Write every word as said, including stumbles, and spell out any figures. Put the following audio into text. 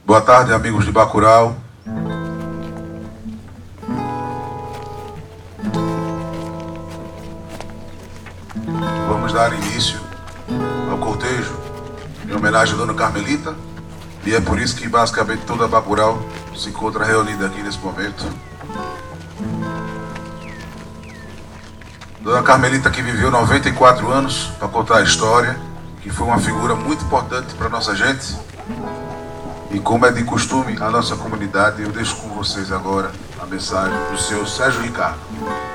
Boa tarde, amigos de Bacurau. Vamos dar início ao cortejo em homenagem à Dona Carmelita, e é por isso que basicamente toda Bacurau se encontra reunida aqui nesse momento. Dona Carmelita, que viveu noventa e quatro anos para contar a história, que foi uma figura muito importante para nossa gente. E como é de costume, a nossa comunidade, eu deixo com vocês agora a mensagem do senhor Sérgio Ricardo.